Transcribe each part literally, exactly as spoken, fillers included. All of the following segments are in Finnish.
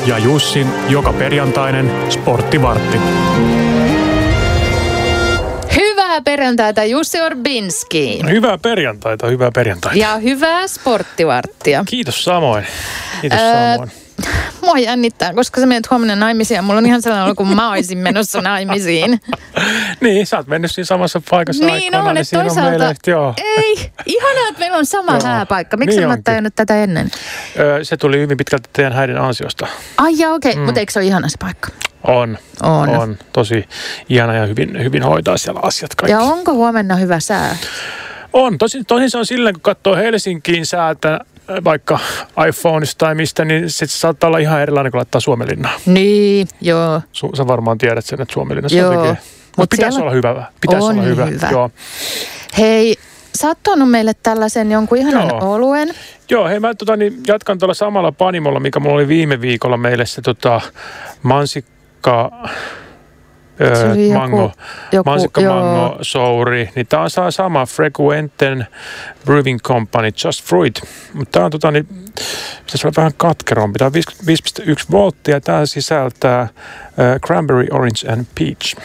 ja Jussin joka perjantainen sporttivartti. Hyvää perjantaita Jussi Orbinski. Hyvää perjantaita, hyvää perjantaita. Ja hyvää sporttivarttia. Kiitos samoin. Kiitos öö, samoin. Mua jännittää, koska sä menet huomenna naimisiin ja mulla on ihan sellainen olo, kun mä olisin menossa naimisiin. Niin, sä oot mennyt siinä samassa paikassa niin aikoinaan. On, niin että toisaalta, on meille, joo. ei, ihanaa, että meillä on sama joo. hääpaikka. Miksi niin mä oon tajunnut tätä ennen? Öö, se tuli hyvin pitkälti teidän häiden ansiosta. Ai jaa, okei, okay. mm. mutta eikö se ole ihana se paikka? On, on, on. Tosi ihana ja hyvin, hyvin hoitaa siellä asiat kaikki. Ja onko huomenna hyvä sää? On, tosin, tosin se on silleen, kun katsoo Helsinkiin säätä, vaikka iPhoneista tai mistä, niin se saattaa olla ihan erilainen, kun laittaa Suomenlinnaa. Niin, joo. Su- sä varmaan tiedät sen, että Suomenlinnassa joo. on tekee. Mutta pitäisi olla hyvä. Pitäisi olla hyvä. hyvä. Joo. Hei, sä oot tuonut meille tällaisen jonkun ihanan joo. oluen. Joo, hei mä tota, niin jatkan tuolla samalla panimolla, mikä mulla oli viime viikolla meille se tota, mansikka... Öö, joku, mango, joku, mansikka joo. mango souri, niin tää on saa sama Frequenten Brewing Company Just Fruit, mutta tää on tota niin, pitäisi olla vähän katkerompi, tää on viisi pilkku yksi volttia, tää sisältää äh, cranberry, orange and peach.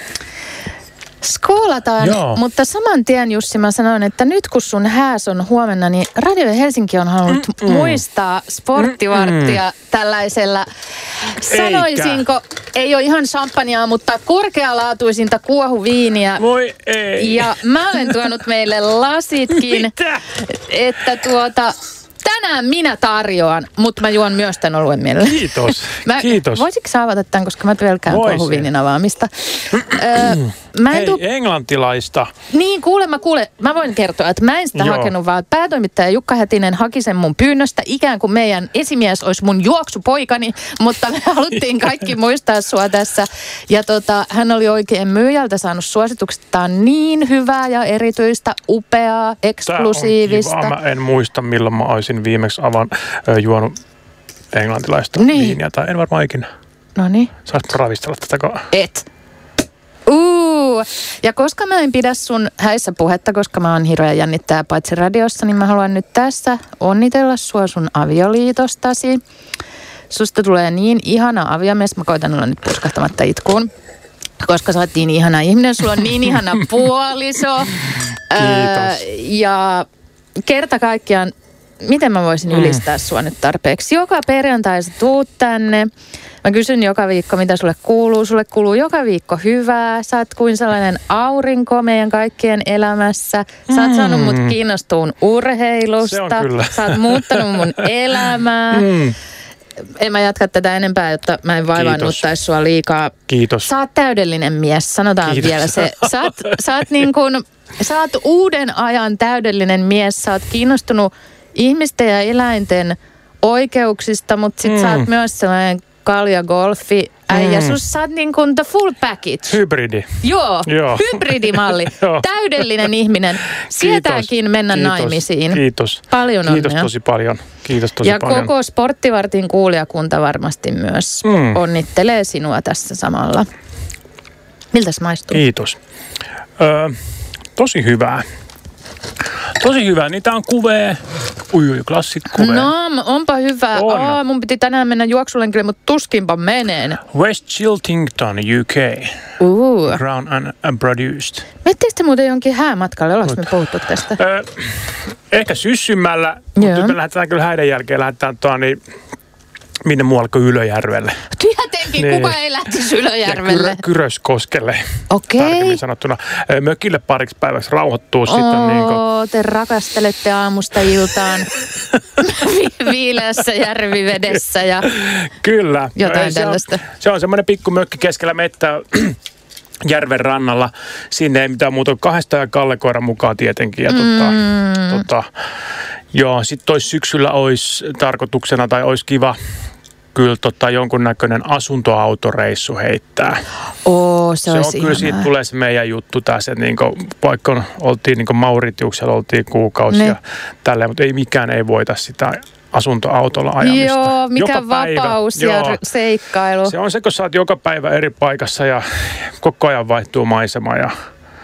Skoolataan, joo. mutta saman tien Jussi mä sanoin, että nyt kun sun hääs on huomenna, niin Radio Helsinki on halunnut Mm-mm. muistaa sporttivarttia Mm-mm. tällaisella, sanoisinko, Eikä. ei ole ihan champagnea, mutta korkealaatuisinta kuohuviiniä. Voi ei. Ja mä olen tuonut meille lasitkin, Mitä? että tuota... Tänään minä tarjoan, mutta mä juon myös tämän oluen mielellä. Kiitos, mä, kiitos. Voisitko sä avata tämän, koska mä pelkään kuohuviinin avaamista. öö, mä en Hei, tu... englantilaista. Niin, kuule, mä kuule. Mä voin kertoa, että mä en sitä Joo. hakenut, vaan päätoimittaja Jukka Hätinen haki sen mun pyynnöstä. Ikään kuin meidän esimies olisi mun juoksupoikani, mutta me haluttiin kaikki muistaa sua tässä. Ja tota, hän oli oikein myyjältä saanut suositukset. Tää on niin hyvää ja erityistä, upeaa, eksklusiivista. Tää on kiva. Mä en muista, milloin mä olisin viimeksi avan ö, juonut englantilaista niin. viiniä, tai en varmaan ikinä. Noniin. Sais ravistella tätä. Et. Uu. Ja koska mä en pidä sun häissä puhetta, koska mä oon hirveä jännittäjä paitsi radiossa, niin mä haluan nyt tässä onnitella sua sun avioliitostasi. Susta tulee niin ihana aviomies. Mä koitan olla nyt puskahtamatta itkuun. Koska sä oot niin ihana ihminen, sulla on niin ihana puoliso. Kiitos. Öö, ja kerta kaikkiaan, miten mä voisin ylistää mm. sua nyt tarpeeksi? Joka perjantai sä tuut tänne. Mä kysyn joka viikko, mitä sulle kuuluu. Sulle kuuluu joka viikko hyvää. Sä oot kuin sellainen aurinko meidän kaikkien elämässä. Sä oot saanut mut kiinnostuun urheilusta. Se on kyllä. Sä oot muuttanut mun elämää. Mm. En mä jatka tätä enempää, jotta mä en vaivaannuttaisi sua liikaa. Kiitos. Sä oot täydellinen mies, sanotaan Kiitos. vielä se. Sä oot, sä oot niin kuin, sä oot uuden ajan täydellinen mies. Sä oot kiinnostunut ihmisten ja eläinten oikeuksista, mutta sit mm. sä oot myös sellainen kalja-golfi äijä. Mm. Sus, sä oot niin kuin the full package. Hybridi. Joo, Joo. hybridimalli. Joo. Täydellinen ihminen. Sietääkin mennä Kiitos. naimisiin. Kiitos. Paljon onnea. Kiitos tosi paljon. Kiitos tosi ja paljon. Ja koko Sporttivartin kuulijakunta varmasti myös mm. onnittelee sinua tässä samalla. Miltäs maistuu? Kiitos. Ö, tosi hyvää. Tosi hyvää. Niitä on kuvee. Ui, ui, klassit kuvee. No, onpa hyvä. On. Aa, mun piti tänään mennä juoksulenkille, mutta tuskinpa meneen. West Chiltington, U K. Uh. Ground and produced. Miettikö te muuten jonkin häämatkalle? Ollaanko me puhuttu tästä? Ö, ehkä syssymällä, mutta me lähdetään kyllä häiden jälkeen. Lähdetään tuo niin, minne muualle kuin Ylöjärvelle. Tietenkin, niin. Kuka ei lähtisi Ylöjärvelle? Ja Kyrö, Kyröskoskelle. Okei. Okay. Tarkemmin sanottuna. Mökille pariksi päiväksi rauhoittuu Oo, sitten. Niin kuin... te rakastelette aamusta iltaan vi- viileässä järvivedessä ja kyllä. jotain se tällaista. On, se on semmoinen pikku mökki keskellä mettää järven rannalla. Sinne ei mitään muuta kuin kahdesta ja Kalle-koiran mukaan tietenkin. Ja tota, mm. tota, joo, sitten olisi syksyllä olisi tarkoituksena tai olisi kiva kyllä tota, jonkunnäköinen asuntoautoreissu heittää. Oo, se, se olisi on kyllä, siitä tulee se meidän juttu tässä, että niinku, vaikka oltiin niinku Mauritiuksella, oltiin kuukausia ne. Tälleen, mutta ei mikään ei voita sitä asuntoautolla ajamista. Joo, mikä joka vapaus päivä, ja joo, seikkailu. Se on se, kun sä oot joka päivä eri paikassa ja koko ajan vaihtuu maisema ja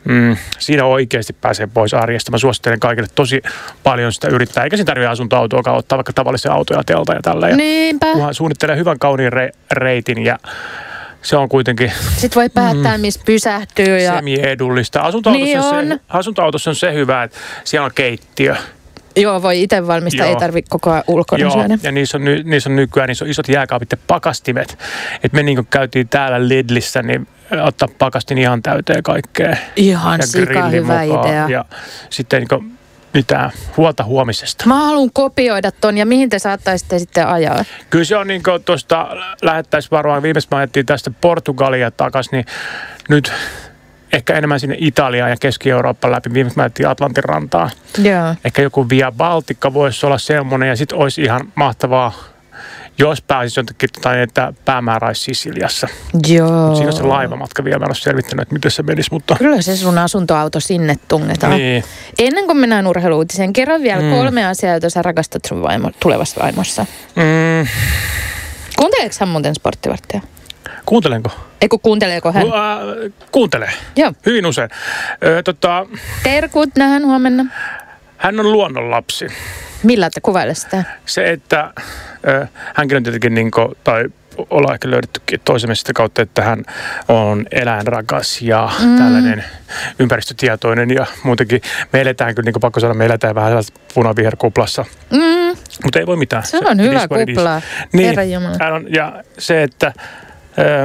mm, siinä oikeasti pääsee pois arjesta. Mä suosittelen kaikille tosi paljon sitä yrittää. Eikä siinä tarvitse asuntoautoa ottaa vaikka tavallisia autoja telta ja tällä. Niinpä. Kunhan suunnittelee hyvän kauniin re- reitin ja se on kuitenkin... Sitten voi päättää, mm, missä pysähtyy. Ja... Semi-edullista. Asuntoautossa, niin on on. Se, asuntoautossa on se hyvä, että siellä on keittiö. Joo, voi itse valmistaa, Joo. ei tarvitse koko ajan ulkona Joo, syödä. ja niissä on, niissä on nykyään niissä on isot jääkaapit ja pakastimet. Et me niin käytiin täällä Lidlissä, niin ottaa pakastin ihan täyteen kaikkea. Ihan sika hyvä idea. Ja sitten niin mitään huolta huomisesta. Mä haluan kopioida ton, ja mihin te saattaisitte sitten ajaa? Kyllä se on niin kuin tuosta, lähettäisiin varmaan, viimeistä mä ajettiin tästä Portugalia takaisin, niin nyt ehkä enemmän sinne Italiaan ja Keski-Eurooppaan läpi. Viimeksi mä ajettiin Atlantin rantaa. Joo. Ehkä joku Via Baltica voisi olla semmoinen, ja sitten olisi ihan mahtavaa, jos pääsisi jotenkin, että päämäärä olisi Sisiliassa. Joo. Siinä on se laivamatka vielä. Mä en ole selvittänyt, että miten se menisi, mutta... Kyllä se sun asuntoauto sinne tungetaan. Niin. Ennen kuin mennään urheiluutiseen, kerro vielä mm. kolme asiaa, joita sä rakastat sun vaimo, tulevassa vaimossa. Mm. Kuunteleeko hän muuten Sporttivarttia? Kuuntelenko? Eiku kuunteleeko hän? Uh, kuuntelee. Joo. Hyvin usein. Ö, tota, Terkut nähdään huomenna. Hän on luonnonlapsi. Millä te kuvaile sitä? Se, että ö, hänkin on tietenkin niin kuin, tai ollaan ehkä löydettykin toisemme sitä kautta, että hän on eläinrakas ja mm. tällainen ympäristötietoinen ja muutenkin me eletään kyllä, niin kuin pakko sanoa, me eletään vähän sellaisessa punaviherkuplassa. Mm. Mutta ei voi mitään. Se on se, hyvä kupla. Niin, hän on, ja se, että ö,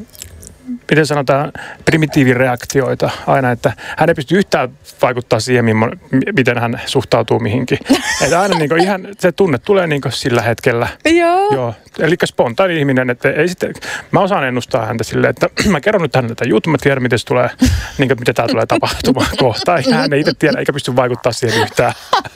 miten sanotaan, primitiivireaktioita aina, että hän ei pysty yhtään vaikuttaa siihen, miten hän suhtautuu mihinkin. Että aina niin kuin ihan se tunne tulee niin kuin sillä hetkellä. Joo. Joo. Eli spontaani ihminen, että ei sitten, mä osaan ennustaa häntä silleen, että mä kerron nyt hänelle tätä juttua, mä tiedän, miten se tulee, niin kuin, miten tämä tulee tapahtumaan kohtaan. Hän ei itse tiedä, eikä pysty vaikuttaa siihen yhtään.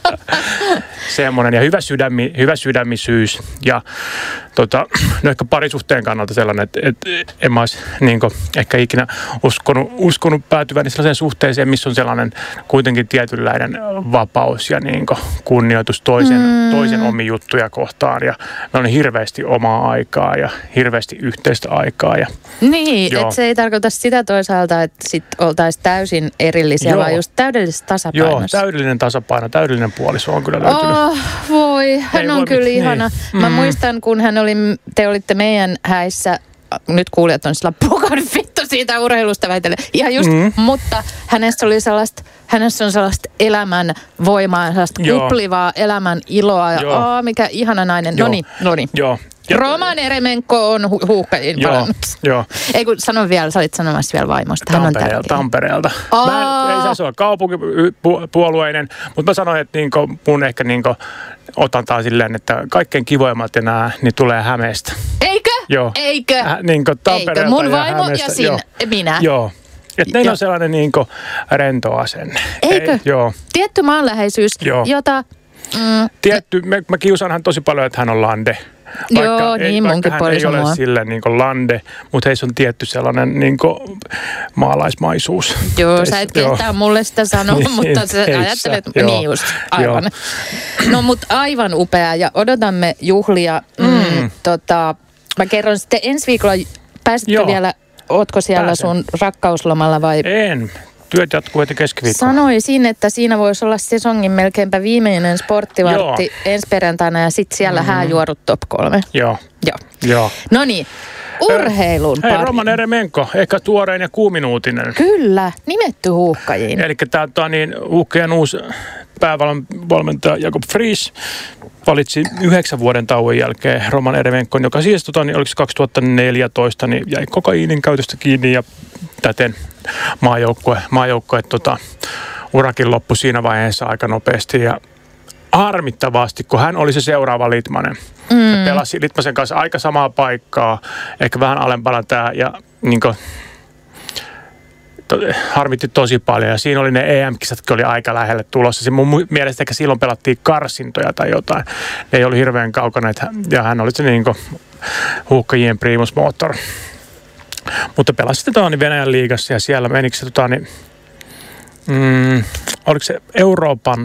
Semmoinen ja hyvä, sydämi, hyvä sydämisyys ja tota, no ehkä parisuhteen kannalta sellainen, että, että en mä olisi niin kuin, ehkä ikinä uskonut, uskonut päätyväni sellaiseen suhteeseen, missä on sellainen kuitenkin tietynlainen vapaus ja niin kuin, kunnioitus toisen, mm. toisen omia juttuja kohtaan ja me on hirveästi omaa aikaa ja hirveästi yhteistä aikaa. Ja, niin, että se ei tarkoita sitä toisaalta, että sit oltaisiin täysin erillisiä, joo. vaan just täydellisessä tasapainossa. Joo, täydellinen tasapaino, täydellinen puoliso on kyllä löytynyt. Oh, voi, hän ei on voi, kyllä niin. ihana. Mä mm. muistan, kun hän oli, te olitte meidän häissä, nyt kuulijat on sillä puhukaan vittu siitä urheilusta väitellen. Ihan just, mm. mutta hänestä oli sellaista, hänessä on sellaista elämän voimaa, sellaista Joo. kuplivaa elämän iloa. Ja oh, mikä ihana nainen. No niin, no niin. Joo. Roman Eremenko on hu- huuhkajiin palannut. Joo. Ei kun sano vielä, sä olit sanomassa vielä vaimosta. Hän Tampereelta, on Tampereelta. Mä en, ei saisi olla kaupunkipuolueinen, mutta mä sanoin, että niinku, mun ehkä niinku, otan taas silleen, että kaikkein kivoimmat ja nää, niin tulee Hämeestä. Eikö? Joo. Eikö? Äh, niinku Tampereelta Eikö? Mun ja vaimo Hämeestä. ja sin, minä. Joo. Että neillä on sellainen niinku rento asenne. Eikö? Ei, joo. Tietty maanläheisyys, joo. jota... Mm, Tietty, mä, mä kiusaan hän tosi paljon, että hän on lande. Vaikka joo, ei, niin vaikka munkin hän ei ole mua. silleen niin kuin lande, mutta heissä on tietty sellainen niin kuin maalaismaisuus. Joo, Teis, sä et kehtaa joo. mulle sitä sanoa, niin, mutta sä heissä, ajattelet, joo. niin just, aivan. Joo. No mut aivan upea ja odotamme juhlia. Mm, mm. Tota, mä kerron sitten ensi viikolla, pääsitkö joo. vielä, ootko siellä Pääsen. sun rakkauslomalla vai? En. Työt jatkuu heti keskiviikkoon. Sanoisin, että siinä voisi olla sesongin melkeinpä viimeinen sporttivartti Joo. ensi perjantaina ja sitten siellä mm-hmm. hääjuorut top kolme. Joo. Joo. Joo. No niin, urheilun Hei, pari. Roman Eremenko, ehkä tuorein ja kuumin uutinen. Kyllä, nimetty huuhkajiin. Eli tämä niin, huuhkajien uusi päävalmentaja Jakob Friis valitsi yhdeksän vuoden tauon jälkeen Roman Eremenkon, joka siis tota, niin, oliko se kaksituhattaneljätoista, niin jäi kokaiinin käytöstä kiinni ja täten maajoukkue, maajoukkue tota, urakin loppui siinä vaiheessa aika nopeasti ja harmittavasti, kun hän oli se seuraava Litmanen. Mm. Ja pelasi Litmasen kanssa aika samaa paikkaa, ehkä vähän alempana tämä ja niin kuin, to, harmitti tosi paljon ja siinä oli ne E M-kisatkin oli aika lähelle tulossa. Se mun mielestä ehkä silloin pelattiin karsintoja tai jotain. Ne ei ollut hirveän kaukana ja hän oli se niin kuin huuhkajien primus motor. Mutta pelasi sitten tota, niin Venäjän liigassa ja siellä menikö se, tota, niin, mm, oliko se Euroopan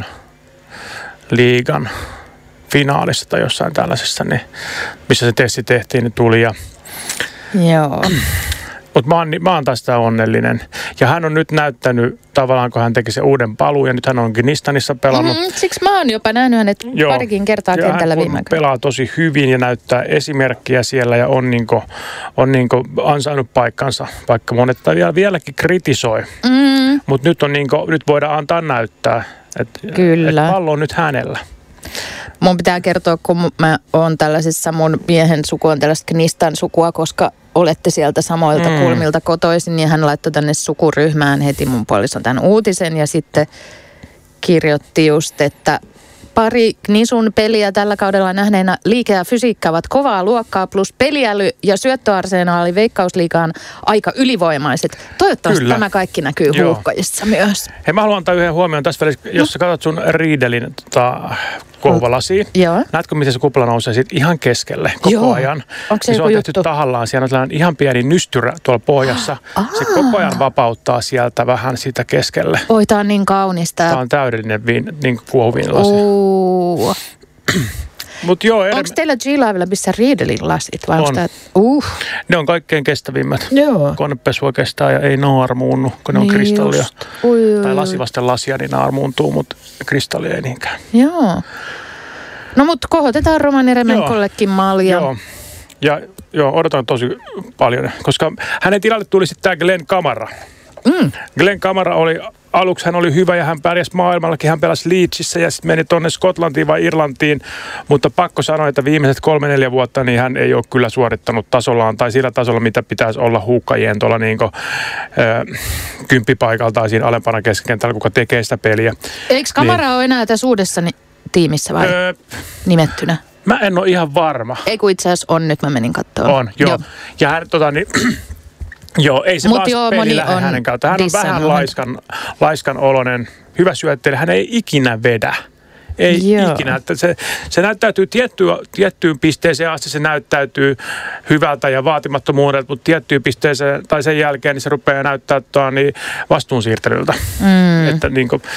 liigan finaalissa tai jossain tällaisessa, niin, missä se testi tehtiin, niin tuli ja Joo. Mutta mä, mä oon tästä onnellinen. Ja hän on nyt näyttänyt tavallaan, kun hän teki sen uuden paluun, ja nyt hän on Gnistanissa pelannut. Mm, siksi mä oon jopa nähnyt hänet Joo. parikin kertaa ja kentällä viime hän pelaa tosi hyvin ja näyttää esimerkkiä siellä ja on, niinku, on niinku ansainnut paikkansa, vaikka monet vielä, vieläkin kritisoi. Mm. Mutta nyt, niinku, nyt voidaan antaa näyttää, että et pallo on nyt hänellä. Mun pitää kertoa, kun mä oon tällaisessa, mun miehen suku on tällaista Gnistan sukua, koska olette sieltä samoilta mm. kulmilta kotoisin, ja hän laittoi tänne sukuryhmään heti mun puolison tämän uutisen, ja sitten kirjoitti just, että pari Gnisun peliä tällä kaudella nähneenä liike ja fysiikka ovat kovaa luokkaa, plus peliäly ja syöttöarsenaali Veikkausliigaan aika ylivoimaiset. Toivottavasti Kyllä. tämä kaikki näkyy Joo. huuhkajissa myös. Hei, mä haluan antaa yhden huomioon tässä välissä, jos no. sä katsot sun Riedelin tota, kohvalasiin. Joo. Näetkö, miten se kupla nousee siitä ihan keskelle koko Joo. ajan? Onko se se on juttu? tehty tahallaan. Siellä on tällainen ihan pieni nystyrä tuolla pohjassa. Ah. Se koko ajan vapauttaa sieltä vähän sitä keskelle. Oi, tää on niin kaunista. Tämä on täydellinen viin, niin kuohuvin lasi. Uh. Mut joo, Onko enemmän... teillä G-Livella missä Riedelin lasit? Vai on. Tää... Uh. Ne on kaikkein kestävimmät. Joo. Konepesua kestää ja ei naarmuunnu, kun ne on niin kristallia. Ui, ui, tai lasivasten lasia, niin naarmuuntuu, mutta kristallia ei niinkään. Joo. No mut kohotetaan Romani Remenkollekin malja. Joo. Ja joo, odotan tosi paljon, koska hänen tilalle tuli sitten tämä Glenn Kamara. Mm. Glenn Kamara oli, aluksi hän oli hyvä ja hän pärjäsi maailmallakin. Hän pelasi Leedsissä ja sitten meni tuonne Skotlantiin vai Irlantiin. Mutta pakko sanoa, että viimeiset kolme neljä vuotta niin hän ei ole kyllä suorittanut tasollaan tai sillä tasolla, mitä pitäisi olla huuhkajien tuolla niin kuin, äh, kymppipaikalta tai siinä alempana keskikentällä, kuka tekee sitä peliä. Eikö Kamara niin, ole enää tässä uudessa ni- tiimissä vai öö, nimettynä? Mä en ole ihan varma. Ei kun itse asiassa on, nyt mä menin katsomaan. On, joo. joo. Ja hän tota niin... Joo, ei se vaan joo, peli lähde hänen kautta. Hän on vähän laiskan, laiskan oloinen, hyvä syöttelijä. Hän ei ikinä vedä. Ei joo. ikinä. Että se, se näyttäytyy tiettyyn, tiettyyn pisteeseen asti, se näyttäytyy hyvältä ja vaatimattomuudelta, mutta tiettyyn pisteeseen tai sen jälkeen niin se rupeaa näyttää niin vastuunsiirtelyltä. Mm. Että niin kuin,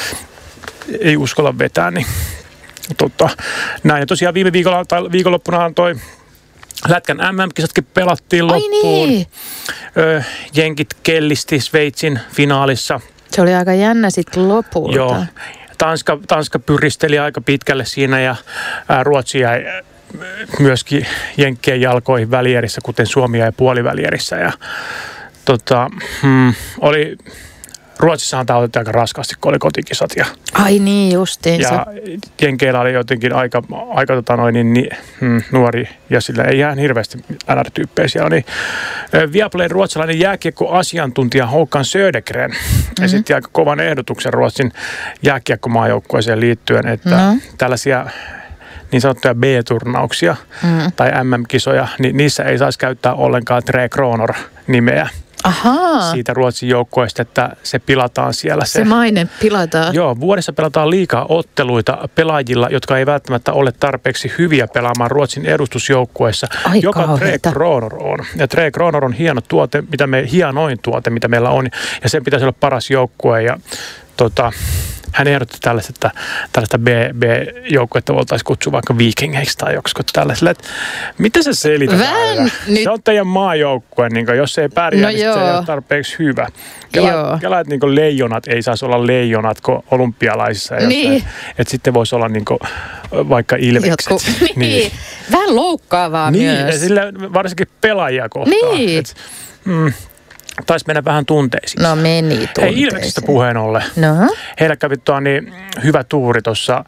ei uskalla vetää. Niin, totta, näin. Ja tosiaan viime viikolla, tai viikonloppunahan toi Lätkän M M-kisatkin pelattiin loppuun. Niin. Ö, jenkit kellisti Sveitsin finaalissa. Se oli aika jännä sitten lopulta. Joo. Tanska, Tanska pyristeli aika pitkälle siinä ja ää, Ruotsi jäi myöskin jenkkien jalkoihin välierissä, kuten Suomi jäi puolivälierissä. Ja, tota, hmm, oli... Ruotsissahan tämä otettiin aika raskaasti, kun oli kotikisat. Ja, ai niin, justiinsa. Ja jenkeillä oli jotenkin aika, aika tota noin, niin, niin, mm, nuori, ja sillä ei ihan hirveästi N R-tyyppejä siellä. Niin, Viaplayn ruotsalainen jääkiekko-asiantuntija Håkan Södergren mm-hmm. esitti aika kovan ehdotuksen Ruotsin jääkiekkomaajoukkueeseen liittyen, että no. tällaisia niin sanottuja B-turnauksia mm. tai M M-kisoja, niin niissä ei saisi käyttää ollenkaan Tre Kronor-nimeä. Ahaa. Siitä Ruotsin joukkueesta, että se pilataan siellä. Se, se maine pilataan. Joo, vuodessa pelataan liikaa otteluita pelaajilla, jotka ei välttämättä ole tarpeeksi hyviä pelaamaan Ruotsin edustusjoukkueessa, ai joka kauheita. Tre Kronor on. Ja Tre Kronor on hieno tuote, mitä me, hienoin tuote, mitä meillä on, ja sen pitäisi olla paras joukkue, ja tota... Hän ehdotti tällaista, että tällaista B-joukkuetta voitaisiin kutsua vaikka viikingeiksi tai joksikin tällaiselle. Mitä se selität? Nyt... Se on teidän maajoukkue, niin jos se ei pärjää, no niin se ei ole tarpeeksi hyvä. Kela, että niin leijonat ei saisi olla leijonat kuin olympialaisissa. Niin. Että sitten voisi olla niin kuin, vaikka ilvekset. Jotkut, niin. niin. Vähän loukkaavaa niin, myös. Ja sillä varsinkin pelaajia kohtaan. Niin. Et, mm, taisi mennä vähän tunteisiin. No meni tunteisiin. Hei, Ilveksistä puheen ollen. No. Heillä kävi tuo niin hyvä tuuri tuossa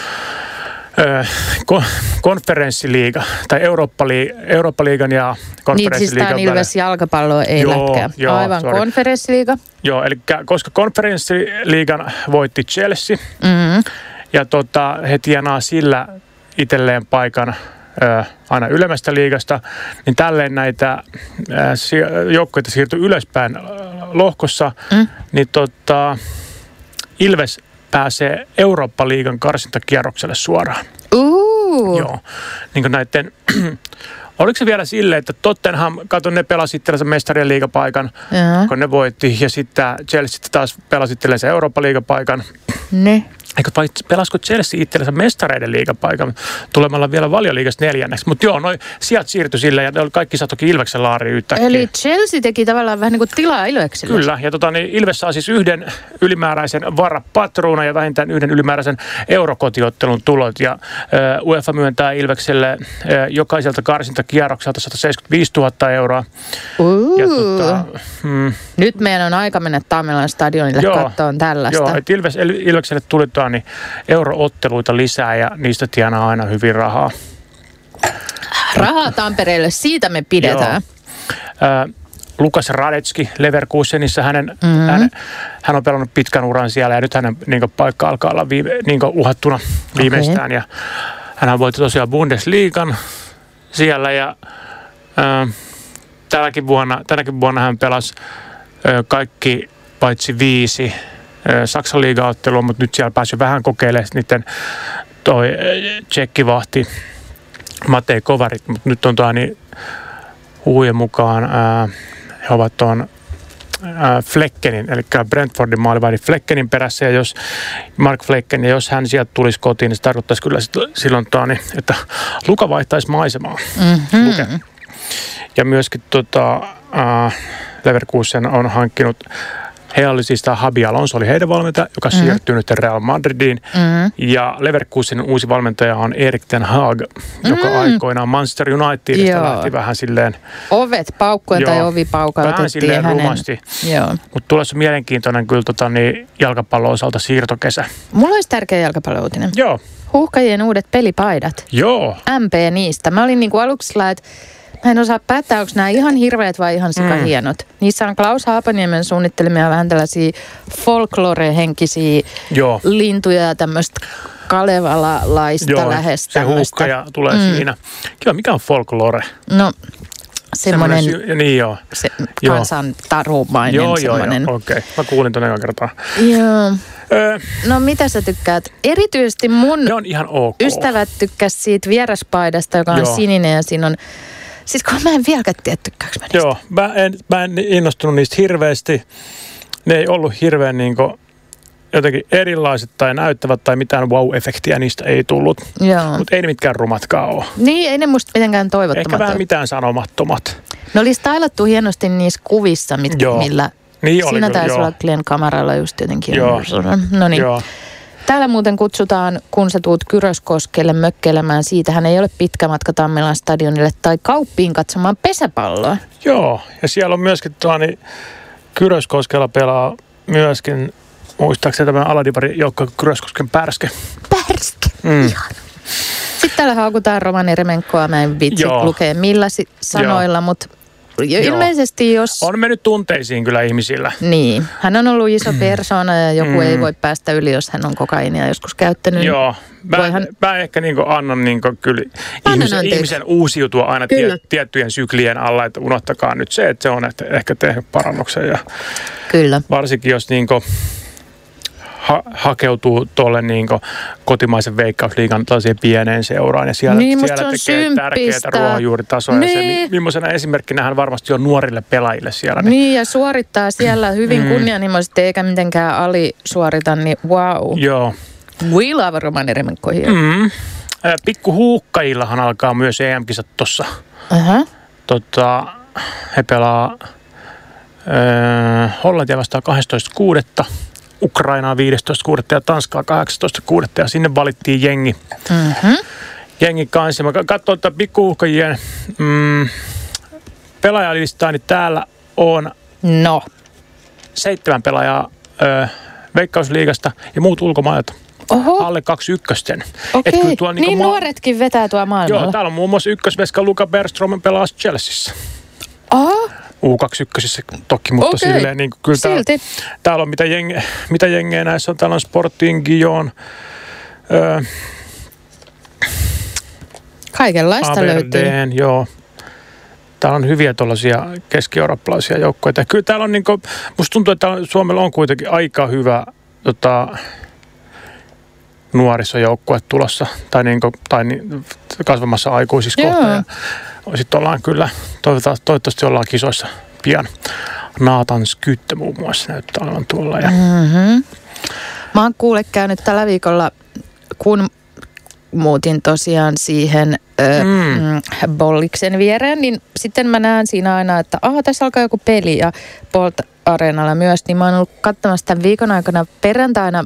ko- konferenssiliiga, tai Eurooppa-liigan Eurooppa ja konferenssiliigan niin, siis tämä on Ilves jalkapalloa, ei joo, lätkää. Joo, aivan, sorry. Konferenssiliiga. Joo, eli koska konferenssiliigan voitti Chelsea, mm-hmm. ja tota, he tienaa sillä itselleen paikan Ö, aina ylemmästä liigasta, niin tälleen näitä joukkoita siirtyi ylöspäin lohkossa, mm. niin tota, Ilves pääsee Eurooppa-liigan karsintakierrokselle suoraan. Uh. Joo, niin kuin näiden, oliko se vielä silleen, että Tottenham, kato, ne pelasi tällaisen mestarien liigapaikan, uh-huh. kun ne voitti, ja sitten Chelsea taas pelasi tällaisen Eurooppa-liigapaikan. Ne. Eikö vai pelasko Chelsea itsellensä mestareiden liigapaikan tulemalla vielä Valioliigasta neljänneksi? Mutta joo, noi sijat siirtyi sillä ja ne oli kaikki satoki Ilveksen laariin yhtäkkiä. Eli Chelsea teki tavallaan vähän niin kuin tilaa Ilvekselle. Kyllä, ja tota, niin Ilves saa siis yhden ylimääräisen varapatruunan ja vähintään yhden ylimääräisen eurokotiottelun tulot. Ja ö, UEFA myöntää Ilvekselle ö, jokaiselta karsintakierrokselta sata seitsemänkymmentäviisituhatta euroa. Uh. Ja, tota, mm, Nyt meidän on aika mennä Tammelan stadionille katsomaan tällaista. Joo, että Ilves, Ilvekselle tuli niin eurootteluita lisää ja niistä tienaa aina hyvin rahaa. Rahaa Tampereelle, siitä me pidetään. Äh, Lukas Radetski Leverkusenissa, hänen, mm-hmm. hän, hän on pelannut pitkän uran siellä ja nyt hänen niin kuin, paikka alkaa olla viime, niin kuin, uhattuna viimeistään. Okay. Ja hän voitti tosiaan Bundesliigan siellä ja äh, tänäkin, vuonna, tänäkin vuonna hän pelasi äh, kaikki paitsi viisi Saksan liigaottelua, mutta nyt siellä pääsi vähän kokeilemaan niiden toi tsekkivahti Matej Kovarit, mutta nyt on tuo niin huujen mukaan ää, he ovat tuon ää, Fleckenin, eli Brentfordin maalivahdin Fleckenin perässä, ja jos Mark Flecken, ja jos hän sieltä tulisi kotiin, niin se tarkoittaisi kyllä sit, silloin tuo, niin, että Luka vaihtaisi maisemaa. Mm-hmm. Luke. Ja myöskin tota, ää, Leverkusen on hankkinut He oli siis tämä Habi Alonso, oli heidän valmentaja, joka mm-hmm. siirtyy nyt Real Madridiin. Mm-hmm. Ja Leverkusenin uusi valmentaja on Erik ten Hag, joka mm-hmm. aikoinaan Manchester Unitedista Joo. lähti vähän silleen... Ovet paukkuen tai ovi paukautettiin vähän silleen hänen. rumasti. Mutta tulossa mielenkiintoinen kyllä tota, niin jalkapallon osalta siirtokesä. Mulla olisi tärkeä jalkapallouutinen. Joo. Huuhkajien uudet pelipaidat. Joo. M P niistä. Mä olin niinku aluksi sillä, että mä en osaa päättää, onko nämä ihan hirveät vai ihan sikahienot. Mm. Niissä on Klaus Haapaniemen suunnittelemia vähän tällaisia folklore-henkisiä Joo. lintuja ja tämmöistä Kalevala-laista Joo, lähes se huuhkaja tulee mm. siinä. Kyllä, mikä on folklore? No, semmoinen sy- niin joo. Se, kansan tarumainen joo, semmoinen. Joo, okei. Okay. Mä kuulin ton ekan kertaa. Joo. Öö. No mitä sä tykkäät? Erityisesti mun ne on ihan ok. Ystävät tykkäs siitä vieraspaidasta, joka on joo. sininen ja siinä on... Siis kun mä en vieläkään tiedä, tykkääkö mä niistä. Joo, mä en, mä en innostunut niistä hirveästi. Ne ei ollut hirveän niinku jotenkin erilaiset tai näyttävät tai mitään wow-efektiä niistä ei tullut. Mutta ei ne mitkään rumatkaan ole. Niin, ei ne musta mitenkään toivottomat. Ehkä vähän mitään sanomattomat. Ne oli stylattu hienosti niissä kuvissa, mitkä, millä... Niin siinä oli, taisi joo. olla Glenn kameralla just jotenkin. Joo. No niin. Joo. Täällä muuten kutsutaan, kun sä tuut Kyröskoskelle mökkeilemään. Siitähän ei ole pitkä matka Tammelan stadionille tai Kauppiin katsomaan pesäpalloa. Joo, ja siellä on myöskin tuo, niin Kyröskoskella pelaa myöskin, muistaakseni tämä aladivari joukko Kyröskosken Pärske. Pärske, mm. ihan. Sitten täällä haukutaan Romani Remenkoa, mä en vitsi Joo. lukea millä sanoilla, mutta... Ilmeisesti jos... On mennyt tunteisiin kyllä ihmisillä. Niin. Hän on ollut iso persoona ja joku mm. ei voi päästä yli, jos hän on kokainia joskus käyttänyt. Joo. Mä, Voihan... mä ehkä niinku annan niinku kyllä ihmisen, ihmisen uusiutua aina tie, tiettyjen syklien alla, että unohtakaa nyt se, että se on että ehkä tehnyt parannuksen. Ja kyllä. Varsinkin jos niinku... Ha- hakeutuu tuolle niin kotimaisen Veikkausliigan tällaiseen pieneen seuraan ja siellä, niin, siellä tekee symppistä. Tärkeää ruohonjuuritasoa. Niin. Ja se, millaisena esimerkkinä hän varmasti on nuorille pelaajille siellä. Niin, niin ja suorittaa siellä hyvin mm. kunnianhimoisesti eikä mitenkään alisuorita, niin wow. Joo. We love Romani Remenko here. Mm. Pikku huuhkajillahan alkaa myös E M-kisat tuossa. Uh-huh. Tota, he pelaa äh, Hollantia vastaan kahdestoista kuudetta Ukrainaa viidestoista kuudetta ja Tanskaa kahdeksastoista kuudetta ja sinne valittiin jengi. Mm-hmm. Jengi kanssa. Mä katsoin tätä pikkuuhkajien mm, pelaajalistaa, niin täällä on no. seitsemän pelaajaa ö, Veikkausliigasta ja muut ulkomailta. Oho. Alle kaksi ykkösten. Okei, niin, niin ma- nuoretkin vetää tuo maailmalla. Joo, täällä on muun muassa ykkösveska Luka Bergström pelaa Chelseassa. Aha. U kaksikymmentä toki, mutta okay. silleen niin kuin, kyllä täällä, täällä on mitä, jenge, mitä jengeä näissä on. Täällä on Sporting, Gion, öö, kaikenlaista Aberdeen, löytyy. Joo. Täällä on hyviä tuollaisia keski-eurooppalaisia joukkoja. Kyllä täällä on, niin kuin, musta tuntuu, että Suomella on kuitenkin aika hyvä tota, nuorisojoukkue tulossa tai, niin kuin, tai niin, kasvamassa aikuisissa kohtaa. Sitten ollaan kyllä, toivottavasti ollaan kisoissa pian. Nathan Skytte muun muassa näyttää olevan tuolla. Ja, mm-hmm. Mä oon kuule käynyt tällä viikolla, kun muutin tosiaan siihen ö, mm. Bolliksen viereen, niin sitten mä näen siinä aina, että aha, tässä alkaa joku peli ja Bolt-areenalla myös, niin mä oon ollut katsomassa tämän viikon aikana perjantaina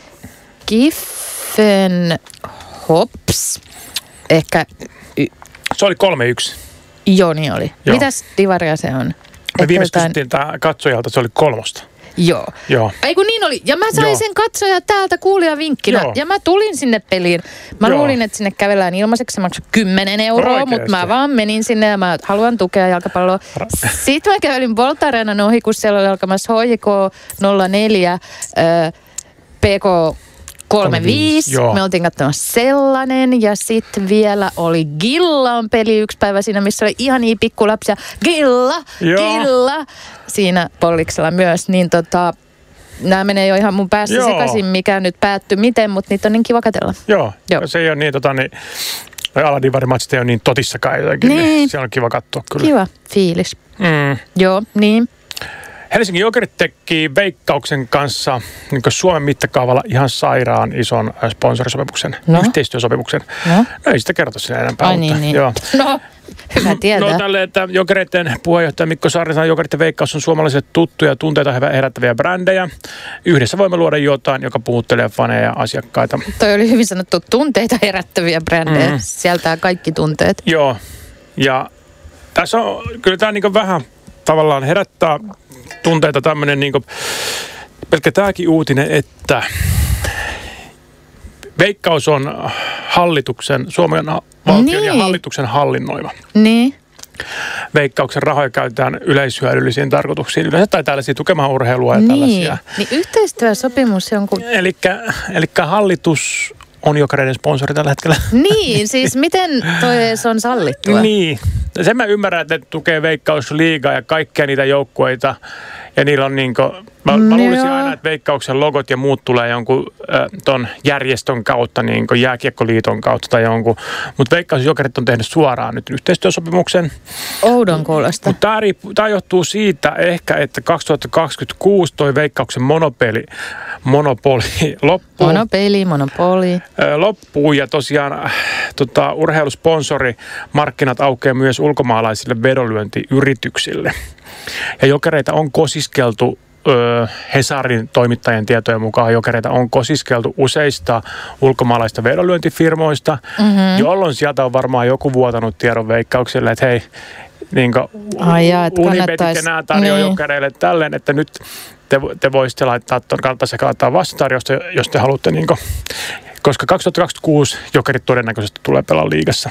Giffen Hops. Ehkä... Y- se oli kolme yksi. Joo, niin oli. Joo. Mitäs divaria se on? Me viimeksi kysyttiin jotain... katsojalta, se oli kolmosta. Joo. Joo. Ei kun niin oli. Ja mä sain Joo. sen katsoja täältä kuulijavinkkinä. Joo. Ja mä tulin sinne peliin. Mä Joo. luulin, että sinne kävellään ilmaiseksi. Se maksoi kymmenen euroa, mutta mä vaan menin sinne ja mä haluan tukea jalkapalloa. Sitten mä kävelin Bolt-areenan ohi, kun siellä oli alkamassa H J K nolla neljä, äh, P K kolmekymmentäviisi. Me oltiin katsomassa sellainen ja sitten vielä oli Gillan peli yksi päivä siinä, missä oli ihan niin pikkulapsia. Gilla, Joo. Gilla. Siinä Polliksella myös, niin tota, nämä menee jo ihan mun päässä Joo. sekaisin, mikä nyt päättyi miten, mutta niitä on niin kiva katsella. Joo, Joo. Se ei ole niin, tota, niin Aladivarimatsit ei ole niin totissakaan jotenkin. Niin. Niin. Se on kiva katsoa kyllä. Kiva fiilis. Mm. Joo, niin. Helsingin Jokerit teki Veikkauksen kanssa niin Suomen mittakaavalla ihan sairaan ison sponsorisopimuksen, No. yhteistyösopimuksen. No, No ei sitä kerrota sinä enempää. ai mutta, niin, niin. Joo. No, hyvä tietää. No tälle, että Jokereiden puheenjohtaja Mikko Saari sanoi, Jokereiden Veikkaus on suomalaisille tuttuja ja tunteita herättäviä brändejä. Yhdessä voimme luoda jotain, joka puhuttelee faneja ja asiakkaita. Toi oli hyvin sanottu tunteita herättäviä brändejä. Mm. Sieltä kaikki tunteet. Joo, ja tässä on, kyllä tämä niin vähän tavallaan herättää tunteita tämmöinen niin pelkkä tämäkin uutinen, että Veikkaus on hallituksen, Suomen valtion Niin. ja hallituksen hallinnoima. Niin. Veikkauksen rahoja käytetään yleishyödyllisiin tarkoituksiin yleensä tai tällaisia tukemaan urheilua ja Niin. tällaisia. Niin yhteistyösopimus jonkun... Elikkä, elikkä hallitus on Jokereiden sponsori tällä hetkellä. Niin, siis miten toi edes on sallittua? Niin. Sen mä ymmärrän, että ne tukee Veikkausliigaa ja kaikkia niitä joukkueita. Ja niillä on niinku, mä, mä luulisin aina, että Veikkauksen logot ja muut tulee jonkun äh, ton järjestön kautta, niinku Jääkiekkoliiton kautta tai jonkun. Mutta Veikkaus ja Jokerit on tehnyt suoraan nyt yhteistyösopimuksen. Oudon kuulosta. Mutta tämä johtuu siitä ehkä, että kaksituhattakaksikymmentäkuusi toi Veikkauksen monopoli, monopoli loppuu. Monopeli, monopoli. Ö, loppuu ja tosiaan äh, tota, urheilusponsori markkinat aukeaa myös ulkomaalaisille vedonlyöntiyrityksille. Ja Jokereita on kosiskeltu, ö, Hesarin toimittajien tietojen mukaan Jokereita on kosiskeltu useista ulkomaalaista vedonlyöntifirmoista, mm-hmm. jolloin sieltä on varmaan joku vuotanut tiedon Veikkaukselle, että hei, niin Ai jaa, että Unibetit ja nämä tarjoaa niin. Jokereille tälleen, että nyt te, te voisitte laittaa, kannattaisi laittaa vastatarjosta, jos te haluatte, niin kuin, koska kaksituhattakaksikymmentäkuusi Jokerit todennäköisesti tulee pelaa liigassa.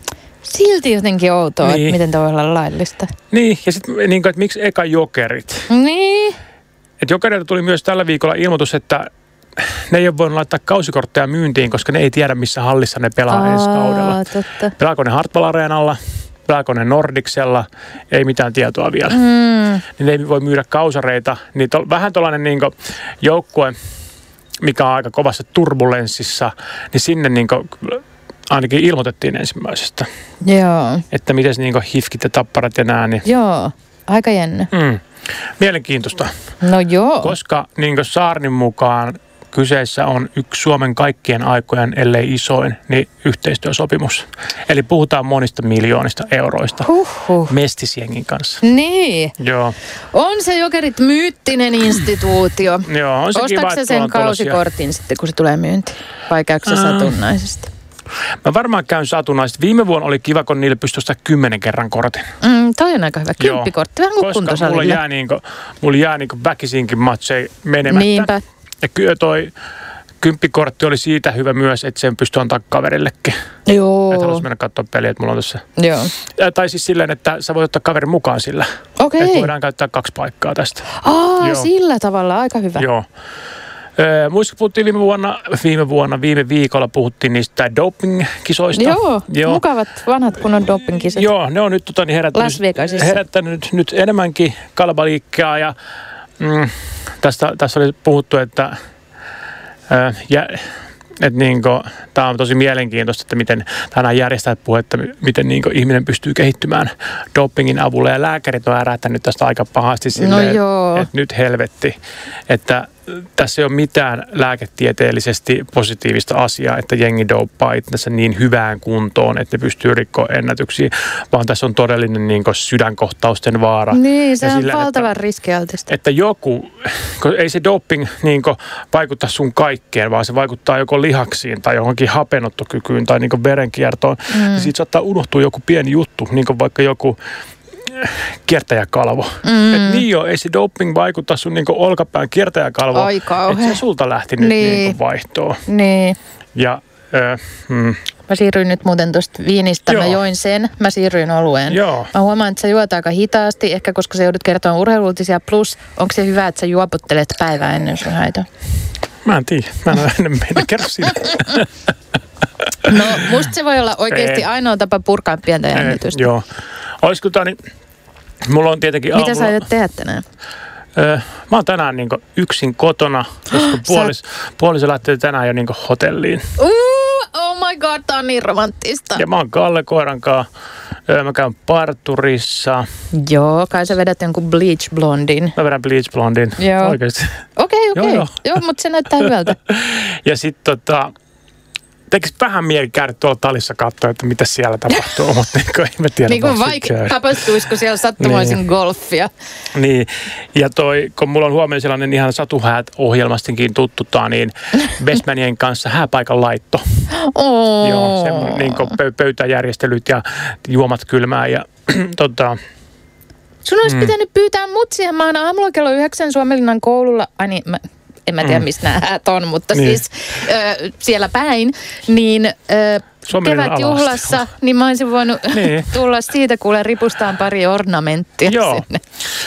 Silti jotenkin outoa, Niin. että miten toi voi olla laillista. Niin, ja sitten niin kuin, että miksi eka Jokerit? Niin. Et Jokereilta tuli myös tällä viikolla ilmoitus, että ne ei ole voinut laittaa kausikortteja myyntiin, koska ne ei tiedä, missä hallissa ne pelaa Aa, ensi kaudella. totta. Pelaako ne Hartwall-areenalla, pelaako ne Nordicsella, ei mitään tietoa vielä. Mm. Niin ne ei voi myydä kausareita. Niin to, vähän tuollainen niin joukkue, mikä on aika kovassa turbulenssissa, niin sinne niin kuin, ainakin ilmoitettiin ensimmäisestä. Joo. Että miten niin hifkit ja tapparat ja nää. Niin, Joo. Aika jännä. mm, mielenkiintoista. No joo. Koska niin kuin Saarnin mukaan kyseessä on yksi Suomen kaikkien aikojen, ellei isoin, niin yhteistyösopimus. Eli puhutaan monista miljoonista euroista Huhhuh. Mestisjengin kanssa. Niin. Joo. On se Jokerit myyttinen instituutio. Joo, on se kiva, Ostatko sä että sen on tuollaisia. kausikortin sitten, kun se tulee myyntiin? Vai käykö se satunnaisesti? Mä varmaan käyn satunnaisesti. Viime vuonna oli kiva, kun niille pystyi ostaa kymmenen kerran kortin. Mm, toi on aika hyvä. Kymppikortti, vähän kuin Koska mulla kuntosalille. jää, niinku, mulla jää niinku väkisinkin matseja menemättä. Niinpä. Ja kyllä toi kymppikortti oli siitä hyvä myös, että sen pystyy antaa kaverillekin. Joo. Että haluaisi mennä katsoa peliä, että mulla on tässä. Joo. Ja, tai siis silleen, että sä voit ottaa kaverin mukaan sillä. Okei. Että voidaan käyttää kaksi paikkaa tästä. Aa, Joo. sillä tavalla. Aika hyvä. Joo. Öö, muista puhuttiin viime vuonna, viime vuonna, viime viikolla puhuttiin niistä doping-kisoista. Joo, Joo. Mukavat vanhat kunnon doping-kisat. Joo, ne on nyt tota, niin herättänyt, Las Vegasissa. herättänyt nyt enemmänkin kalabaliikkaa ja mm, tästä, tässä oli puhuttu, että ää, ja, että niinku, tämä on tosi mielenkiintoista, että miten tänään järjestäjät puhuu, että miten niinku ihminen pystyy kehittymään dopingin avulla. Ja lääkärit on ärähtänyt tästä aika pahasti silleen, No joo. että nyt helvetti. Että tässä ei ole mitään lääketieteellisesti positiivista asiaa, että jengi douppaa itsensä niin hyvään kuntoon, että ne pystyy rikkoa ennätyksiä, vaan tässä on todellinen niin kuin sydänkohtausten vaara. Niin, se ja on sillä, valtavan että, riskialtista. Että joku, ei se doping niin kuin vaikuta sun kaikkeen, vaan se vaikuttaa joko lihaksiin tai johonkin hapenottokykyyn tai niin kuin verenkiertoon. Mm. Ja siitä saattaa unohtua joku pieni juttu, niin kuin vaikka joku kiertäjäkalvo. Mm. Et niin jo, ei se doping vaikuta sun niinku olkapään kiertäjäkalvoon. Ai kauhean. Että se sulta lähti nyt niin. niinku vaihtoon. Niin. Ja, äh, mm. Mä siirryin nyt muuten tuosta viinistä. Joo. Mä join sen. Mä siirryin olueen. Joo. Mä huomaan, että sä juot aika hitaasti, ehkä koska sä joudut kertomaan urheiluutisia. Plus, onko se hyvä, että sä juoputtelet päivää ennen sun häitä? Mä en tiedä. Mä en ole ennen mennyt. Kerro siinä. No, musta se voi olla oikeasti ainoa tapa purkaa pientä jännitystä. Joo. Olisiko tää niin... Mulla on tietenkin Mitä aamulla... sä aiot tehdä tänään? Öö, mä oon tänään niinku yksin kotona, koska puolis, puoliso lähtee tänään jo niinku hotelliin. Uh, oh my god, tää on niin romanttista. Ja mä oon Kalle koiran kanssa. Öö, mä käyn parturissa. Joo, kai sä vedät jonkun bleach blondin. Mä vedän bleach blondin. Joo. Oikeesti. Okei, okei. Joo, joo. Joo, mutta se näyttää hyvältä. Ja sit tota... Tekis vähän mieli käydä tuolla talissa katsoa, että mitä siellä tapahtuu, mutta niin kuin, en mä tiedä. Niin kuin vaikka tapastuisiko siellä sattumaisin niin. golfia. Niin, ja toi, kun mulla on huomenna sellainen ihan Satuhäät-ohjelmastinkin tuttutaan, niin Bestmanien kanssa hääpaikan laitto. Oh. Joo, semmoinen niin kuin pöytäjärjestelyt ja juomat kylmää ja tota... Sun olisi mm. pitänyt pyytää mut siihen. Mä oon aamulla kello yhdeksän Suomenlinnan koululla. Ai niin, mä... En mä tiedä, mm. mistä nämä häät on, mutta niin. siis ö, siellä päin, niin ö, kevätjuhlassa, niin mä olisin voinut niin. tulla siitä, kuule ripustaan pari ornamenttia Joo. sinne.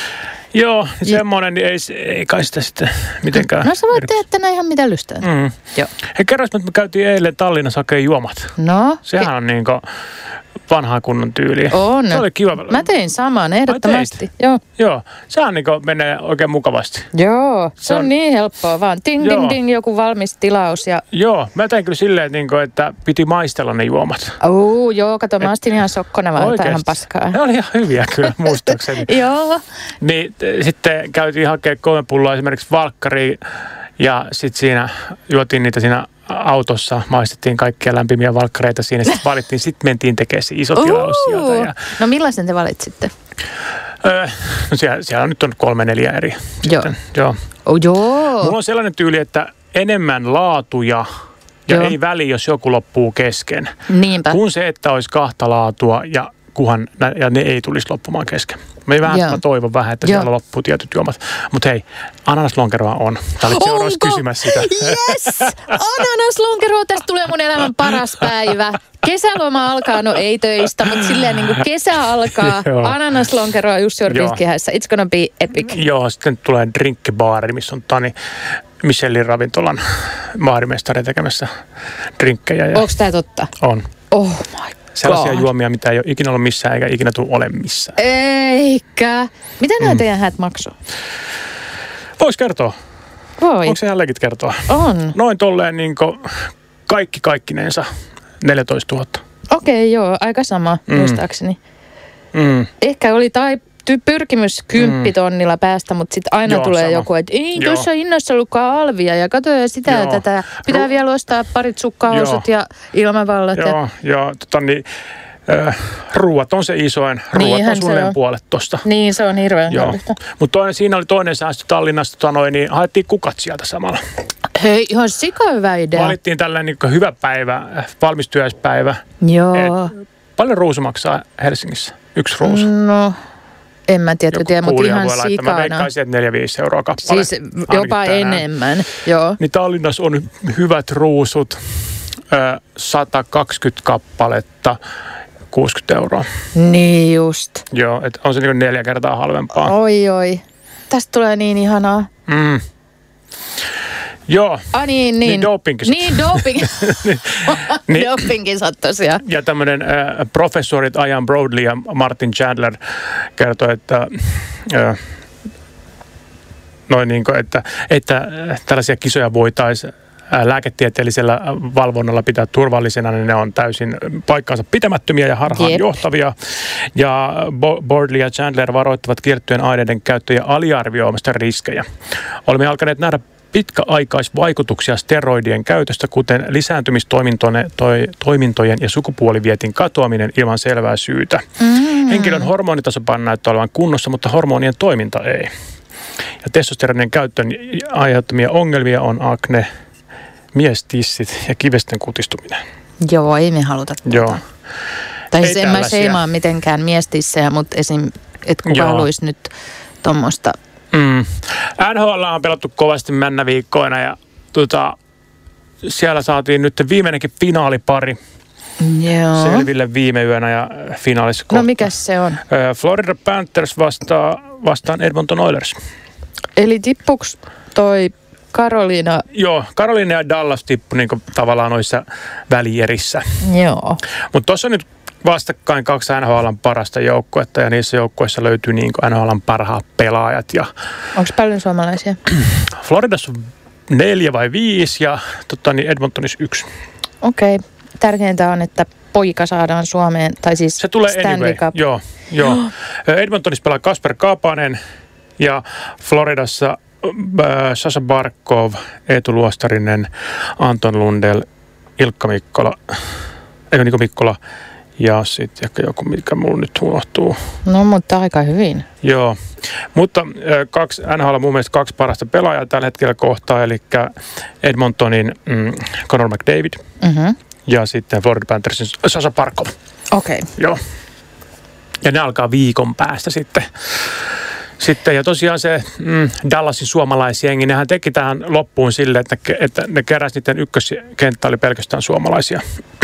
Joo, semmoinen, niin ei, ei kai sitä sitten mitenkään... No sä voit tehdä tänään ihan mitä lystää. Mm. Joo. Hei, kerros, että me käytiin eilen Tallinnassa hakemaan juomat. No? Sehän on niin kuin vanhaa kunnon tyyliä. On. Se oli kiva. Mä tein saman, ehdottomasti. Joo. Joo, sehän niin kuin menee oikein mukavasti. Joo, se, se on, on niin helppoa vaan. Ding, Joo. ding, ding, joku valmis tilaus. Ja... Joo, mä tein kyllä silleen, että piti maistella ne juomat. Oo, joo, kato, mä ostin ihan sokkona vaan jotain ihan paskaa. Ne oli ihan hyviä kyllä, muistaakseni. Joo. Niin t- sitten käytiin hakemaan kolme pulloa esimerkiksi valkkaria ja sitten siinä juotiin niitä siinä autossa, maistettiin kaikkia lämpimiä valkkareita siinä, sitten valittiin, sitten mentiin tekemään se iso tilaus sieltä. Ja... No millaisen te valitsitte? Öö, no siellä, siellä nyt on kolme neljä eri. Joo. Sitten, joo. Oh, joo. Mulla on sellainen tyyli, että enemmän laatuja ja joo. ei väli, jos joku loppuu kesken. Niinpä. Kun se, että olisi kahta laatua ja kuhan, ja ne ei tulisi loppumaan kesken. Mä, vähän, mä toivon vähän, että Joo. siellä loppuu tietyt juomat. Mutta hei, ananaslonkeroa on. Tää olit seuraavaksi kysymässä sitä. Yes! Ananaslonkeroa, tästä tulee mun elämän paras päivä. Kesäloma alkaa, no ei töistä, mutta silleen niin kuin kesä alkaa. Ananaslonkeroa Jussi Orpin kehässä. It's gonna be epic. Joo, sitten tulee drinkkibaari, missä on Tani Michelin ravintolan baarimestari tekemässä drinkkejä. Ja onko tää totta? On. Oh my God. Sellaisia juomia, mitä ei ole ikinä ollut missään, eikä ikinä tule ole missään. Eikä. Mitä nämä mm. teidän häät maksoi? Vois kertoa. Voi. Onko se ihan legit kertoa? On. Noin tolleen niin kuin kaikki kaikkinensa neljätoistatuhatta. Okei, okay, joo. Aika sama, mm. muistaakseni. Mm. Ehkä oli tai pyrkimys kymppitonnilla päästä, mutta sitten aina joo, tulee sama. Joku, että ei tuossa hinnassa ollutkaan alvia ja kato ja sitä joo. ja tätä. Pitää Ru- vielä ostaa parit sukkahousut ja ilmavallat. Joo, ja... joo tota niin, äh, ruuat on se isoin. Ruuat Niinhän on suunnilleen puolet tosta. Niin, se on hirveän kallista. Mutta siinä oli toinen säästö Tallinnasta, tota noin, niin haettiin kukat sieltä samalla. Hei, ihan sika hyvä idea. Valittiin tällainen niin hyvä päivä, valmistyöspäivä. Joo. Et, paljon ruusu maksaa Helsingissä? Yksi ruusu. No... En mä tiedä, tiedä mutta ihan sikana. Mä veikkaisin, että neljä viisi euroa kappale. Siis jopa enemmän, joo. Niin Tallinnassa on hyvät ruusut, sata kaksikymmentä kappaletta, kuusikymmentä euroa. Niin just. Joo, että on se niin neljä kertaa halvempaa. Oi oi, tästä tulee niin ihanaa. Mm. Joo. Ah niin, niin. Niin dopingkisat. Niin doping. niin. Dopingkisat tosiaan. Ja tämmöinen äh, professorit Ian Broadley ja Martin Chandler kertoi, että äh, noin niin kuin, että, että tällaisia kisoja voitaisiin lääketieteellisellä valvonnalla pitää turvallisena, niin ne on täysin paikkaansa pitämättömiä ja harhaan Jep. johtavia. Ja Bordley ja Chandler varoittavat kiellettyjen aineiden käyttöjä aliarvioimasta riskejä. Olemme alkaneet nähdä pitkäaikaisvaikutuksia steroidien käytöstä, kuten lisääntymistoimintojen ja sukupuolivietin katoaminen ilman selvää syytä. Mm. Henkilön hormonitasopaino näyttää olevan kunnossa, mutta hormonien toiminta ei. Ja testosteronien käyttöön aiheuttamia ongelmia on akne, miestissit ja kivesten kutistuminen. Joo, ei me haluta tuota. Joo. Tai siis en mä seimaa mitenkään miestissejä, mutta esim. Et kuka haluaisi nyt tuommoista. Mm. N H L on pelattu kovasti männäviikkoina ja tota, siellä saatiin nyt viimeinenkin finaalipari. Joo. Selville viime yönä ja finaalissa kohta. No mikäs se on? Florida Panthers vastaa, vastaan Edmonton Oilers. Eli tippuks toi Carolina? Joo, Carolina ja Dallas tippu niin tavallaan noissa välierissä. Joo. Mutta tuossa on nyt vastakkain kaksi N H L:n parasta joukkuetta ja niissä joukkueissa löytyy niin N H L:n parhaat pelaajat. Ja onko paljon suomalaisia? Floridassa on neljä vai viisi ja tota, niin Edmontonissa yksi. Okei. Okay. Tärkeintä on, että poika saadaan Suomeen, tai siis se tulee Stanley anyway. Cup. Joo, joo. Edmontonissa pelaa Kasper Kapanen ja Floridassa äh, Sasha Barkov, Eetu Luostarinen, Anton Lundell, Ilkka Mikkola, eikö Niko Mikkola ja sitten ehkä joku, mikä mulla nyt unohtuu. No, mutta aika hyvin. Joo, mutta äh, kaksi, N H L mun mielestä kaksi parasta pelaajaa tällä hetkellä kohtaa, eli Edmontonin mm, Connor McDavid. Mhm. Ja sitten Florida Panthersin Sasha Barkov. Okei. Okay. Joo. Ja ne alkaa viikon päästä sitten. Sitten ja tosiaan se mm, Dallasin suomalaisjengi, nehän teki tähän loppuun sille, että, että ne keräsi niiden ykköskenttä oli pelkästään suomalaisia.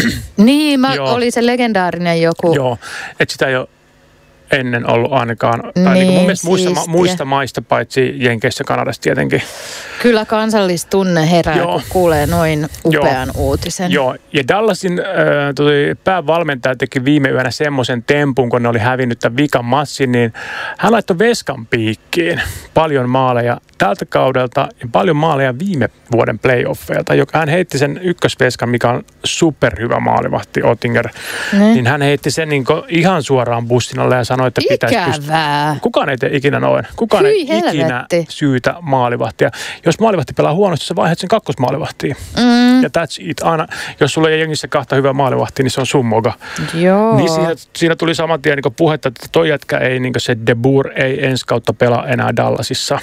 Niin, mä, oli se legendaarinen joku. Joo, että sitä ei ole ennen ollut ainakaan. Tai niin, niin mun mielestä muista, muista maista, paitsi Jenkeissä, Kanadassa tietenkin. Kyllä kansallistunne herää, Joo. kun kuulee noin upean Joo. uutisen. Joo, ja Dallasin äh, tuli, päävalmentaja teki viime yönä semmoisen tempun, kun ne oli hävinnyt tämän vikan massin, niin hän laittoi veskan piikkiin paljon maaleja tältä kaudelta ja paljon maaleja viime vuoden playoffeilta, joka hän heitti sen ykkösveskan, mikä on superhyvä maalivahti Ottinger, ne. Niin hän heitti sen niin ihan suoraan bussin alle ja sanoi, että pitäisi pystyä. Kukaan ei tee ikinä noin. Kukaan Hyi ei helvetti. Ikinä syytä maalivahtia. Jos maalivahti pelaa huonosti, sä vaiheat sen kakkosmaalivahtiin. Mm. Ja that's it. Aina, jos sulla ei jengissä kahta hyvää maalivahtia, niin se on sun moga. Joo. Niin siinä, siinä tuli saman tien niin puhetta, että toi jätkä ei, niin se De Boer ei ensi kautta pelaa enää Dallasissa.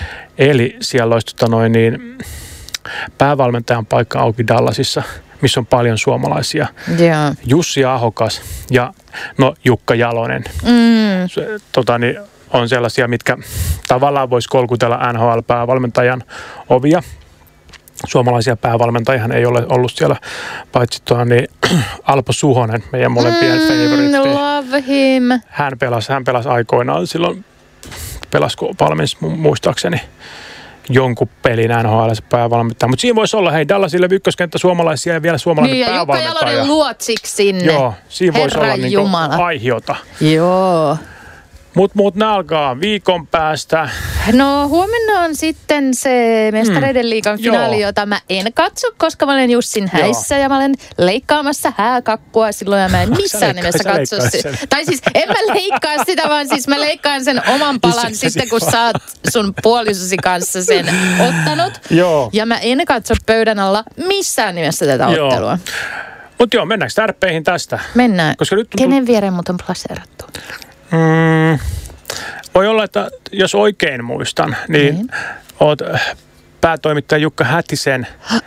Eli siellä olisi tota noin niin, päävalmentajan paikka auki Dallasissa, missä on paljon suomalaisia. Yeah. Jussi Ahokas ja no Jukka Jalonen. Mm. Se, tota, niin, on sellaisia, mitkä tavallaan voisi kolkutella N H L-päävalmentajan ovia. Suomalaisia päävalmentajihan ei ole ollut siellä, paitsi tuo niin, Alpo Suhonen, meidän molempien mm, favoritti. Love him. Hän pelasi, hän pelasi aikoinaan silloin, pelasko valmensi muistaakseni jonkun pelin N H L päävalmentaja. Mutta siinä voisi olla, hei, Dallasille ykköskenttä suomalaisia ja vielä suomalainen niin, päävalmentaja. Niin, ja Jukka Jalonen luotsiksi sinne. Joo, siinä voisi olla niin kuin aihiota. Joo. Mutta mut ne alkaa viikon päästä. No huomenna on sitten se Mestareiden liigan mm. finaali, Joo. jota mä en katso, koska mä olen Jussin häissä Joo. ja mä olen leikkaamassa hääkakkua silloin ja mä en missään nimessä katso sitä. Tai siis en mä leikkaa sitä, vaan siis mä leikkaan sen oman palan sitten, kun sä oot sun puolisosi kanssa sen ottanut. Joo. Ja mä en katso pöydän alla missään nimessä tätä Joo. ottelua. Mutta joo, mennäänkö tärppeihin tästä? Mennään. Koska nyt Kenen tullut... viereen mut on plaseerattu? Mm, voi olla, että jos oikein muistan, niin mm. oot päätoimittaja Jukka Hätisen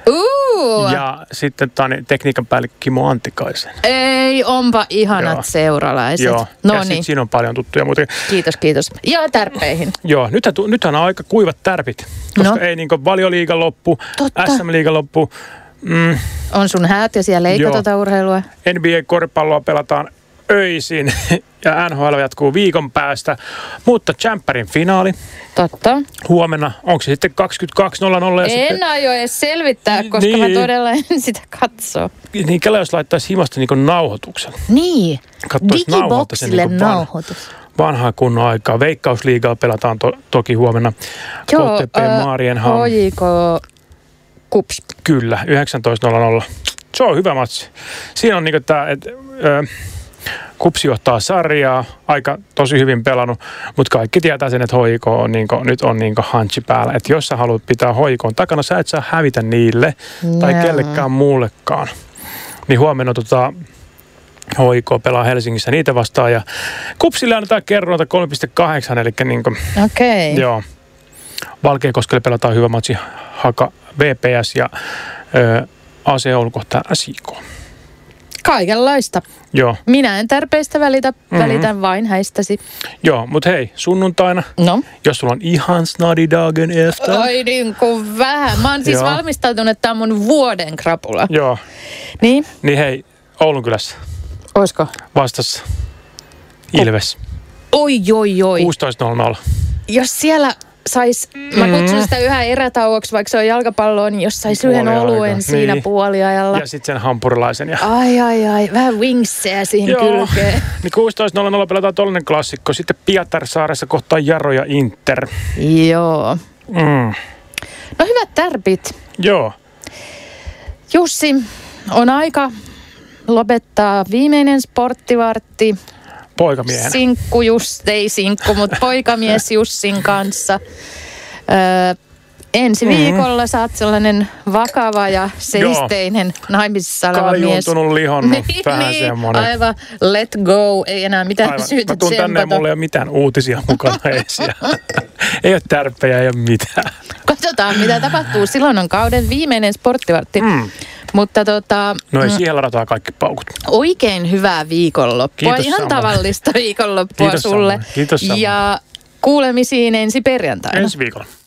uh. ja sitten tani, tekniikan päällikkö Kimo Antikaisen. Ei, onpa ihanat Joo. seuralaiset. Joo, no ja niin. sitten siinä on paljon tuttuja muuten. Kiitos, kiitos. Ja tärppeihin. Joo, nythän, nythän on aika kuivat tärpit, koska no. ei niin kuin Valioliiga loppu, Totta. S M-liiga loppu. Mm. On sun häät ja siellä ei katsota urheilua. N B A-koripalloa pelataan öisin ja N H L jatkuu viikon päästä, mutta Champerin finaali. Totta. Huomenna, onko se sitten kaksikymmentäkaksi nolla nolla? En sitten... aio edes selvittää, koska niin. mä todella en sitä katso. Niin, kellä jos laittaisi himasta niin nauhoituksen. Niin, Digiboxille niin nauhoitus. Vanhaa kunnon aikaa. Veikkausliigaa pelataan to- toki huomenna. Joo, K T P äh, Marienham. H J K Kups. Kyllä, yhdeksäntoista nolla nolla. Se on hyvä matsi. Siinä on niin tämä, että... Äh, K Kupsi johtaa sarjaa, aika tosi hyvin pelannut, mutta kaikki tietää sen, että H I K on niinku, nyt on niinku hanchi päällä. Että jos sä haluat pitää H I K:n takana, sä et saa hävitä niille tai Joo. kellekään muullekaan. Niin huomenna tota, H I K pelaa Helsingissä niitä vastaan ja Kupsille annetaan kerrointa kolme pilkku kahdeksan, eli niinku, Okei. Okay. joo. Valkeakoskelle pelataan hyvä matsi Haka V P S ja ö, A C Oulu kohtaa S I K. Kaikenlaista. Joo. Minä en tärpeistä välitä, Mm-hmm. välitän vain häistäsi. Joo, mutta hei, sunnuntaina, No. jos sulla on ihan snadi dagen efter. Oi niin kuin vähän. Mä oon siis Joo. valmistautunut, että tää on mun vuoden krapula. Joo, Niin, niin hei, Oulun kylässä oisko? vastassa Ilves. Oi, oi, oi. kuusitoista nolla nolla. Jos siellä sais, mä kutsun sitä yhä erätauoksi, vaikka se on jalkapalloa, niin jos sais yhden Puoliaika. oluen siinä Niin. puoliajalla. Ja sitten sen hampurilaisen. Ja... Ai, ai, ai. Vähän wingsseä siihen Joo, kylkeen. niin kuusitoista nolla nolla pelataan tollainen klassikko. Sitten Pietarsaaressa kohtaa Jaro ja Inter. Joo. Mm. No hyvät tärpit. Joo, Jussi, on aika lopettaa viimeinen sporttivartti. poikamiehenä. Sinkku Just, ei sinkku, mutta poikamies Jussin kanssa. Öö, ensi Mhm. viikolla saat sellainen vakava ja seisteinen naimisissa oleva mies. Kaljuntunut, lihonnut, vähän niin, semmoinen. aivan, let go, ei enää mitään Aivan. syytä Mä tuun tänne ja tsempata. mulla ei ole mitään uutisia mukana edes. Ei ole tärppejä, ei ole mitään. Katsotaan, mitä tapahtuu. Silloin on kauden viimeinen sporttivartti. Mm. Mutta tota, No ei, siihen ladataan kaikki paukut. oikein hyvää viikonloppua. Kiitos, Ihan samoin. tavallista viikonloppua Kiitos, sulle. samoin. Kiitos, samoin. Ja kuulemisiin ensi perjantaina. Ensi viikolla.